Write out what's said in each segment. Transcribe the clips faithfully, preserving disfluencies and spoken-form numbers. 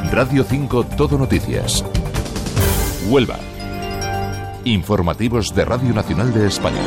Radio cinco Todo Noticias. Huelva. Informativos de Radio Nacional de España.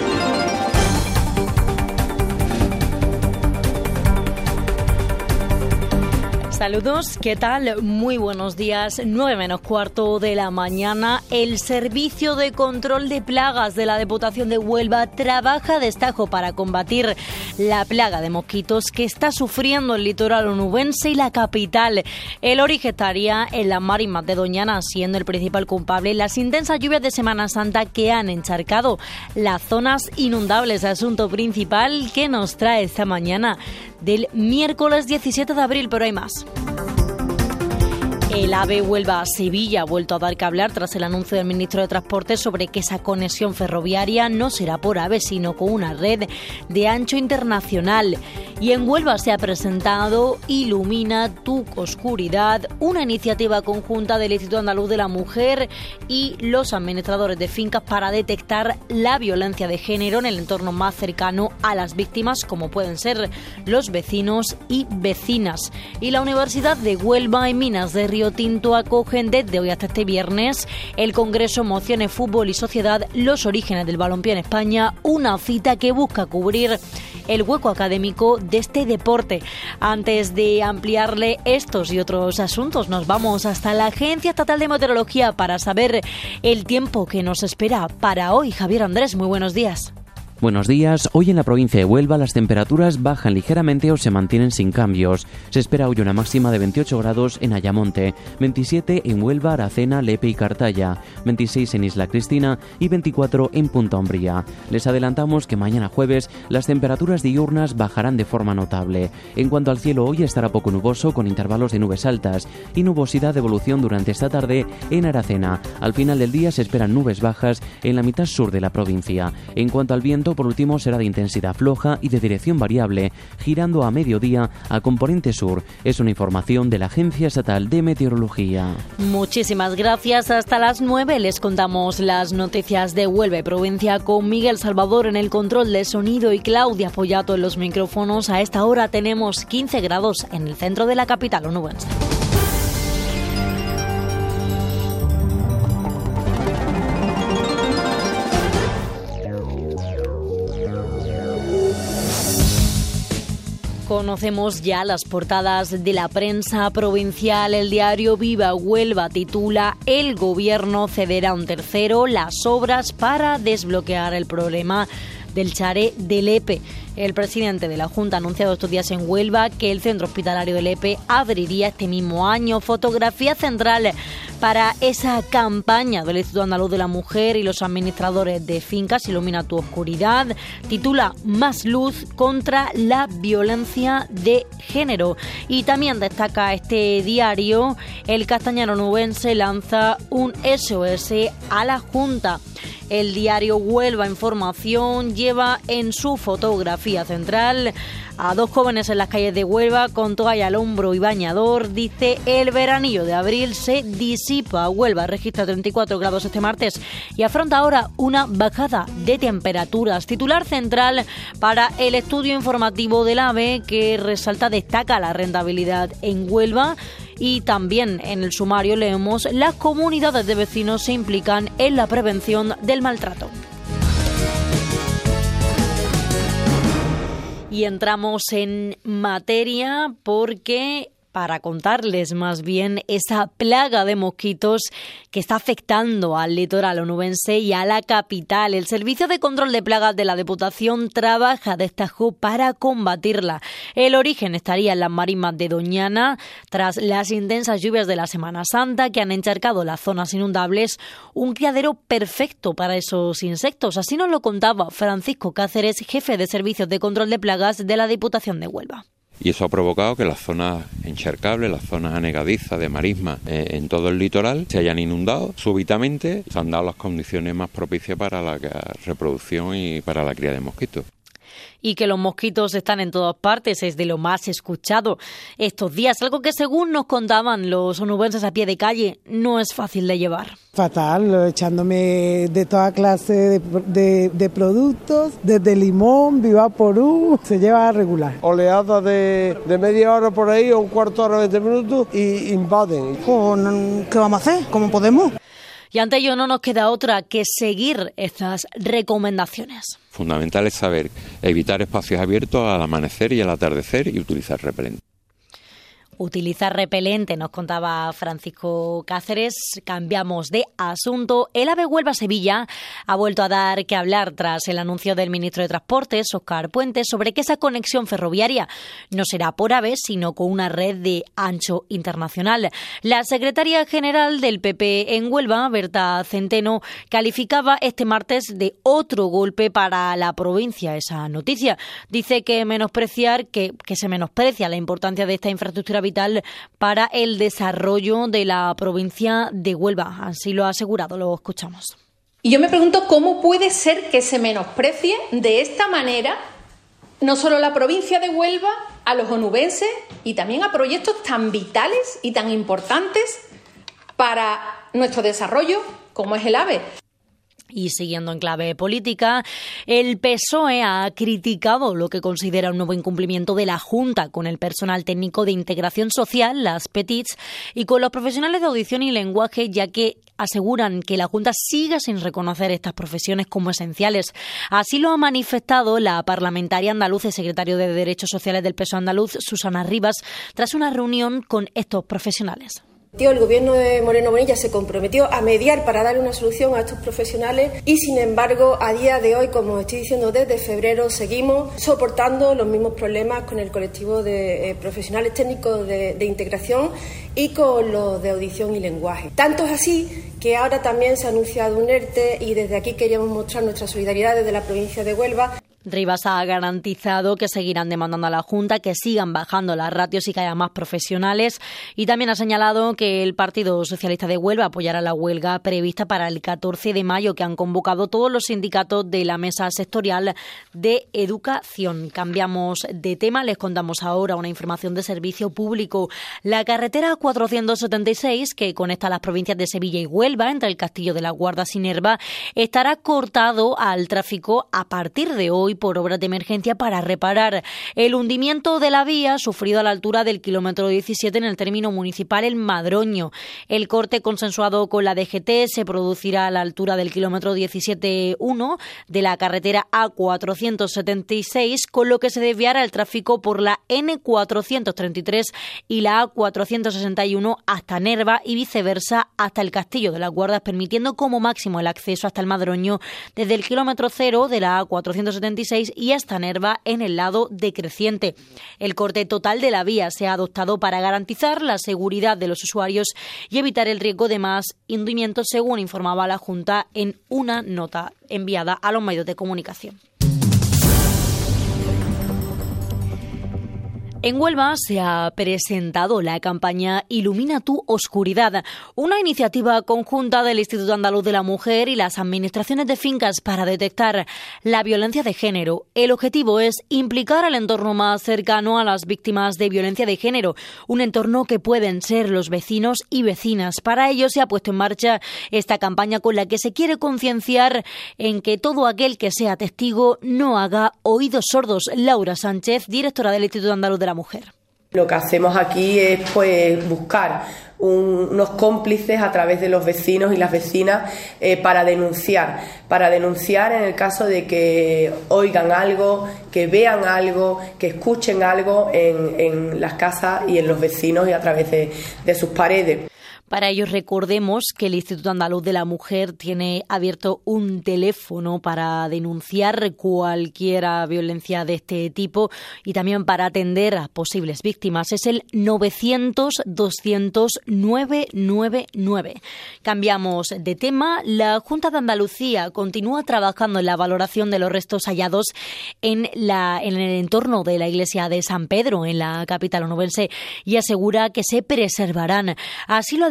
Saludos, ¿qué tal? Muy buenos días, nueve menos cuarto de la mañana. El Servicio de Control de Plagas de la Diputación de Huelva trabaja a destajo para combatir la plaga de mosquitos que está sufriendo el litoral onubense y la capital. El origen estaría en las marismas de Doñana, siendo el principal culpable las intensas lluvias de Semana Santa que han encharcado las zonas inundables. Asunto principal que nos trae esta mañana del miércoles diecisiete de abril, pero hay más. El AVE Huelva-Sevilla ha vuelto a dar que hablar tras el anuncio del ministro de Transporte sobre que esa conexión ferroviaria no será por AVE, sino con una red de ancho internacional. Y en Huelva se ha presentado Ilumina tu oscuridad, una iniciativa conjunta del Instituto Andaluz de la Mujer y los administradores de fincas para detectar la violencia de género en el entorno más cercano a las víctimas, como pueden ser los vecinos y vecinas. Y la Universidad de Huelva y Minas de Río Tinto acogen desde hoy hasta este viernes el Congreso Emociones, Fútbol y Sociedad, los orígenes del balompié en España, una cita que busca cubrir el hueco académico de este deporte. Antes de ampliarle estos y otros asuntos, nos vamos hasta la Agencia Estatal de Meteorología para saber el tiempo que nos espera para hoy. Javier Andrés, muy buenos días. Buenos días. Hoy en la provincia de Huelva las temperaturas bajan ligeramente o se mantienen sin cambios. Se espera hoy una máxima de veintiocho grados en Ayamonte, veintisiete en Huelva, Aracena, Lepe y Cartaya, veintiséis en Isla Cristina y veinticuatro en Punta Umbría. Les adelantamos que mañana jueves las temperaturas diurnas bajarán de forma notable. En cuanto al cielo, hoy estará poco nuboso con intervalos de nubes altas y nubosidad de evolución durante esta tarde en Aracena. Al final del día se esperan nubes bajas en la mitad sur de la provincia. En cuanto al viento, por último, será de intensidad floja y de dirección variable, girando a mediodía a componente sur. Es una información de la Agencia Estatal de Meteorología. Muchísimas gracias. Hasta las nueve les contamos las noticias de Huelva y provincia con Miguel Salvador en el control de sonido y Claudia Pollato en los micrófonos. A esta hora tenemos quince grados en el centro de la capital onubense. Conocemos ya las portadas de la prensa provincial. El diario Viva Huelva titula: El gobierno cederá un tercero las obras para desbloquear el problema del Chare de Lepe. El presidente de la Junta ha anunciado estos días en Huelva que el centro hospitalario de Lepe abriría este mismo año. Fotografía central para esa campaña del Instituto Andaluz de la Mujer y los administradores de fincas, Ilumina tu oscuridad, titula Más luz contra la violencia de género. Y también destaca este diario: el castañaro onubense lanza un S O S a la Junta. El diario Huelva Información lleva en su fotografía central a dos jóvenes en las calles de Huelva con toalla al hombro y bañador. Dice: el veranillo de abril se disipa. Huelva registra treinta y cuatro grados este martes y afronta ahora una bajada de temperaturas. Titular central para el estudio informativo del AVE, que resalta, destaca la rentabilidad en Huelva. Y también en el sumario leemos: las comunidades de vecinos se implican en la prevención del maltrato. Y entramos en materia porque para contarles más bien esa plaga de mosquitos que está afectando al litoral onubense y a la capital. El Servicio de Control de Plagas de la Diputación trabaja a destajo para combatirla. El origen estaría en las marismas de Doñana, tras las intensas lluvias de la Semana Santa que han encharcado las zonas inundables, un criadero perfecto para esos insectos. Así nos lo contaba Francisco Cáceres, jefe de Servicios de Control de Plagas de la Diputación de Huelva. Y eso ha provocado que las zonas encharcables, las zonas anegadizas de marisma eh, en todo el litoral se hayan inundado súbitamente. Se han dado las condiciones más propicias para la reproducción y para la cría de mosquitos. Y que los mosquitos están en todas partes es de lo más escuchado estos días, algo que según nos contaban los onubenses a pie de calle no es fácil de llevar. Fatal, echándome de toda clase de, de, de productos, desde limón, Vivaporú, se lleva regular. Oleadas de, de media hora por ahí o un cuarto de hora, veinte minutos y invaden. Pues, ¿qué vamos a hacer? ¿Cómo podemos? Y ante ello no nos queda otra que seguir estas recomendaciones. Fundamental es saber evitar espacios abiertos al amanecer y al atardecer y utilizar repelente. Utilizar repelente, nos contaba Francisco Cáceres. Cambiamos de asunto. El AVE Huelva-Sevilla ha vuelto a dar que hablar tras el anuncio del ministro de Transportes, Óscar Puente, sobre que esa conexión ferroviaria no será por AVE, sino con una red de ancho internacional. La secretaria general del P P en Huelva, Berta Centeno, calificaba este martes de otro golpe para la provincia esa noticia. Dice que menospreciar, que, que se menosprecia la importancia de esta infraestructura vital para el desarrollo de la provincia de Huelva. Así lo ha asegurado, lo escuchamos. Y yo me pregunto cómo puede ser que se menosprecie de esta manera no solo la provincia de Huelva, a los onubenses y también a proyectos tan vitales y tan importantes para nuestro desarrollo como es el AVE. Y siguiendo en clave política, el P S O E ha criticado lo que considera un nuevo incumplimiento de la Junta con el personal técnico de integración social, las P E T I S, y con los profesionales de audición y lenguaje, ya que aseguran que la Junta sigue sin reconocer estas profesiones como esenciales. Así lo ha manifestado la parlamentaria andaluza y secretario de Derechos Sociales del P S O E andaluz, Susana Rivas, tras una reunión con estos profesionales. El gobierno de Moreno Bonilla se comprometió a mediar para darle una solución a estos profesionales y, sin embargo, a día de hoy, como estoy diciendo desde febrero, seguimos soportando los mismos problemas con el colectivo de eh, profesionales técnicos de, de integración y con los de audición y lenguaje. Tanto es así que ahora también se ha anunciado un ERTE y desde aquí queríamos mostrar nuestra solidaridad desde la provincia de Huelva. Rivas ha garantizado que seguirán demandando a la Junta que sigan bajando las ratios y que haya más profesionales, y también ha señalado que el Partido Socialista de Huelva apoyará la huelga prevista para el catorce de mayo que han convocado todos los sindicatos de la Mesa Sectorial de Educación. Cambiamos de tema, les contamos ahora una información de servicio público. La carretera cuatrocientos setenta y seis, que conecta las provincias de Sevilla y Huelva entre el Castillo de la Guarda y Nerva, estará cortado al tráfico a partir de hoy por obras de emergencia para reparar el hundimiento de la vía sufrido a la altura del kilómetro diecisiete en el término municipal El Madroño. El corte consensuado con la D G T se producirá a la altura del kilómetro diecisiete punto uno de la carretera A cuatrocientos setenta y seis, con lo que se desviará el tráfico por la N cuatrocientos treinta y tres y la A cuatrocientos sesenta y uno hasta Nerva y viceversa hasta el Castillo de las Guardas, permitiendo como máximo el acceso hasta El Madroño desde el kilómetro cero de la A cuatrocientos setenta y seis y hasta Nerva en el lado decreciente. El corte total de la vía se ha adoptado para garantizar la seguridad de los usuarios y evitar el riesgo de más hundimientos, según informaba la Junta en una nota enviada a los medios de comunicación. En Huelva se ha presentado la campaña Ilumina tu oscuridad, una iniciativa conjunta del Instituto Andaluz de la Mujer y las administraciones de fincas para detectar la violencia de género. El objetivo es implicar al entorno más cercano a las víctimas de violencia de género, un entorno que pueden ser los vecinos y vecinas. Para ello se ha puesto en marcha esta campaña con la que se quiere concienciar en que todo aquel que sea testigo no haga oídos sordos. Laura Sánchez, directora del Instituto Andaluz de la Mujer. Lo que hacemos aquí es pues buscar un, unos cómplices a través de los vecinos y las vecinas eh, para denunciar, para denunciar en el caso de que oigan algo, que vean algo, que escuchen algo en, en las casas y en los vecinos y a través de, de sus paredes. Para ello, recordemos que el Instituto Andaluz de la Mujer tiene abierto un teléfono para denunciar cualquier violencia de este tipo y también para atender a posibles víctimas. Es el novecientos doscientos nueve nueve nueve. Cambiamos de tema. La Junta de Andalucía continúa trabajando en la valoración de los restos hallados en, la, en el entorno de la iglesia de San Pedro, en la capital onubense, y asegura que se preservarán. Así lo ha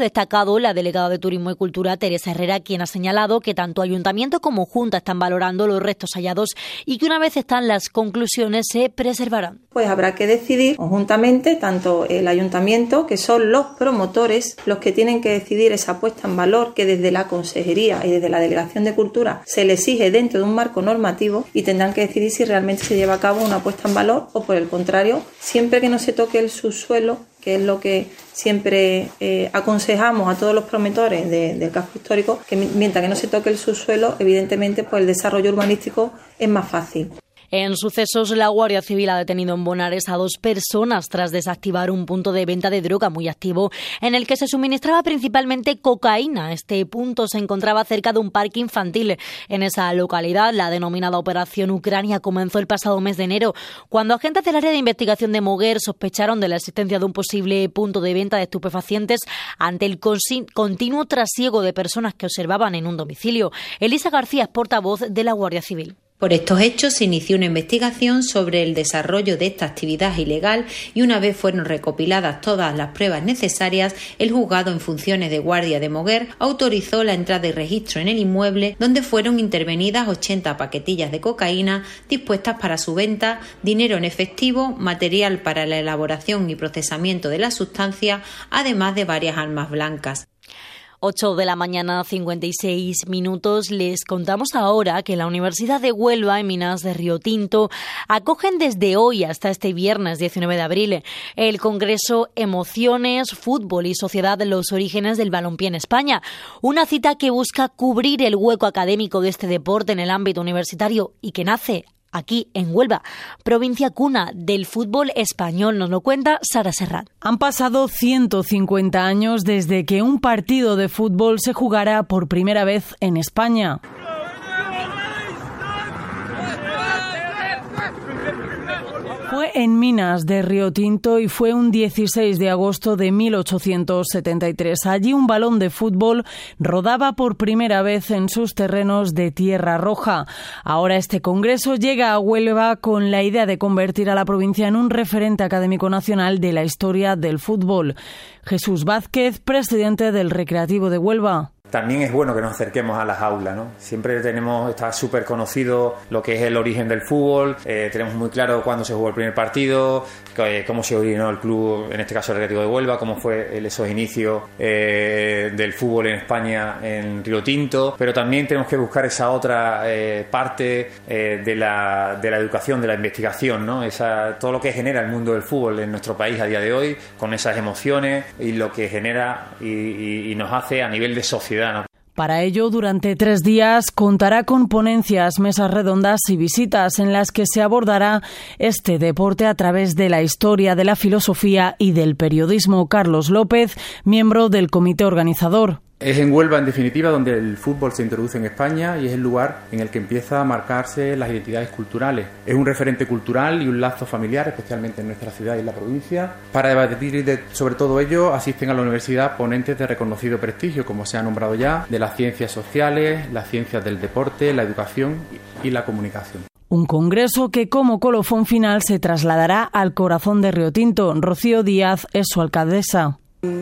destacado la delegada de Turismo y Cultura, Teresa Herrera, quien ha señalado que tanto Ayuntamiento como Junta están valorando los restos hallados y que una vez están las conclusiones se preservarán. Pues habrá que decidir conjuntamente, tanto el Ayuntamiento, que son los promotores, los que tienen que decidir esa puesta en valor que desde la Consejería y desde la Delegación de Cultura se le exige dentro de un marco normativo, y tendrán que decidir si realmente se lleva a cabo una puesta en valor o, por el contrario, siempre que no se toque el subsuelo, que es lo que siempre eh, aconsejamos a todos los promotores de, del casco histórico, que mientras que no se toque el subsuelo, evidentemente pues el desarrollo urbanístico es más fácil. En sucesos, la Guardia Civil ha detenido en Bonares a dos personas tras desactivar un punto de venta de droga muy activo en el que se suministraba principalmente cocaína. Este punto se encontraba cerca de un parque infantil. En esa localidad, la denominada Operación Ucrania comenzó el pasado mes de enero, cuando agentes del área de investigación de Moguer sospecharon de la existencia de un posible punto de venta de estupefacientes ante el continuo trasiego de personas que observaban en un domicilio. Elisa García es portavoz de la Guardia Civil. Por estos hechos se inició una investigación sobre el desarrollo de esta actividad ilegal y una vez fueron recopiladas todas las pruebas necesarias, el juzgado en funciones de guardia de Moguer autorizó la entrada y registro en el inmueble, donde fueron intervenidas ochenta paquetillas de cocaína dispuestas para su venta, dinero en efectivo, material para la elaboración y procesamiento de la sustancia, además de varias armas blancas. ocho de la mañana, cincuenta y seis minutos. Les contamos ahora que la Universidad de Huelva y Minas de Riotinto acogen desde hoy hasta este viernes diecinueve de abril el Congreso Emociones, Fútbol y Sociedad de los Orígenes del Balompié en España. Una cita que busca cubrir el hueco académico de este deporte en el ámbito universitario y que nace aquí en Huelva, provincia cuna del fútbol español. Nos lo cuenta Sara Serrán. Han pasado ciento cincuenta años desde que un partido de fútbol se jugara por primera vez en España. Fue en Minas de Riotinto y fue un dieciséis de agosto de mil ochocientos setenta y tres. Allí un balón de fútbol rodaba por primera vez en sus terrenos de Tierra Roja. Ahora este congreso llega a Huelva con la idea de convertir a la provincia en un referente académico nacional de la historia del fútbol. Jesús Vázquez, presidente del Recreativo de Huelva. También es bueno que nos acerquemos a las aulas, ¿no? Siempre tenemos, está súper conocido lo que es el origen del fútbol, eh, tenemos muy claro cuándo se jugó el primer partido, eh, cómo se originó el club, en este caso el Recreativo de Huelva, cómo fue el, esos inicios eh, del fútbol en España en Riotinto, pero también tenemos que buscar esa otra eh, parte eh, de, la, de la educación, de la investigación, ¿no? Esa, todo lo que genera el mundo del fútbol en nuestro país a día de hoy, con esas emociones y lo que genera y, y, y nos hace a nivel de sociedad. Para ello, durante tres días contará con ponencias, mesas redondas y visitas en las que se abordará este deporte a través de la historia, de la filosofía y del periodismo. Carlos López, miembro del comité organizador. Es en Huelva, en definitiva, donde el fútbol se introduce en España y es el lugar en el que empieza a marcarse las identidades culturales. Es un referente cultural y un lazo familiar, especialmente en nuestra ciudad y en la provincia. Para debatir de, sobre todo ello, asisten a la universidad ponentes de reconocido prestigio, como se ha nombrado ya, de las ciencias sociales, las ciencias del deporte, la educación y la comunicación. Un congreso que como colofón final se trasladará al corazón de Riotinto. Rocío Díaz es su alcaldesa.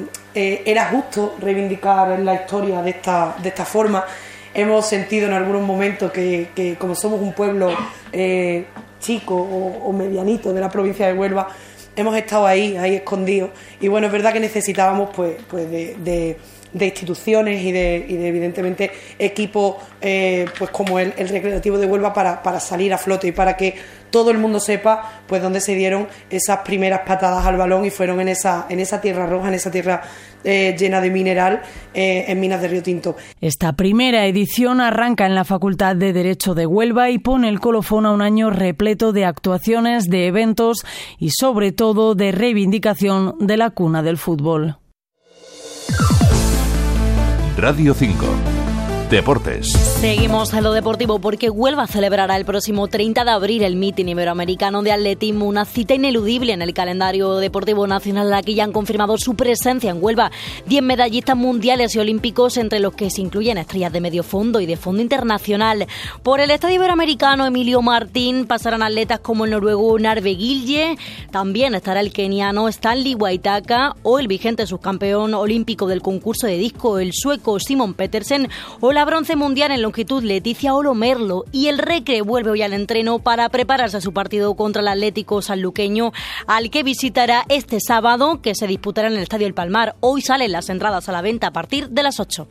Eh, era justo reivindicar la historia de esta, de esta forma. Hemos sentido en algunos momentos que, que como somos un pueblo eh, chico o, o medianito de la provincia de Huelva, hemos estado ahí, ahí escondidos. Y bueno, es verdad que necesitábamos pues, pues de, de, de instituciones y de, y de evidentemente equipos eh, pues como el, el Recreativo de Huelva para, para salir a flote y para que todo el mundo sepa pues dónde se dieron esas primeras patadas al balón y fueron en esa, en esa tierra roja, en esa tierra eh, llena de mineral eh, en Minas de Riotinto. Esta primera edición arranca en la Facultad de Derecho de Huelva y pone el colofón a un año repleto de actuaciones, de eventos y sobre todo de reivindicación de la cuna del fútbol. Radio cinco. Deportes. Seguimos en lo deportivo porque Huelva celebrará el próximo treinta de abril el Mítin Iberoamericano de Atletismo, una cita ineludible en el calendario deportivo nacional en la que ya han confirmado su presencia en Huelva diez medallistas mundiales y olímpicos, entre los que se incluyen estrellas de medio fondo y de fondo internacional. Por el Estadio Iberoamericano Emilio Martín pasarán atletas como el noruego Narve Gilje, también estará el keniano Stanley Waitaka o el vigente subcampeón olímpico del concurso de disco, el sueco Simon Petersen, o la bronce mundial en longitud Leticia Olomerlo. Y el Recre vuelve hoy al entreno para prepararse a su partido contra el Atlético Sanluqueño, al que visitará este sábado, que se disputará en el Estadio El Palmar. Hoy salen las entradas a la venta a partir de las ocho.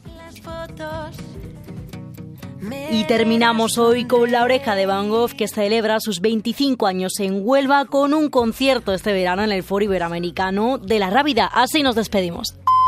Y terminamos hoy con La Oreja de Van Gogh, que celebra sus veinticinco años en Huelva con un concierto este verano en el Foro Iberoamericano de La Rábida. Así nos despedimos.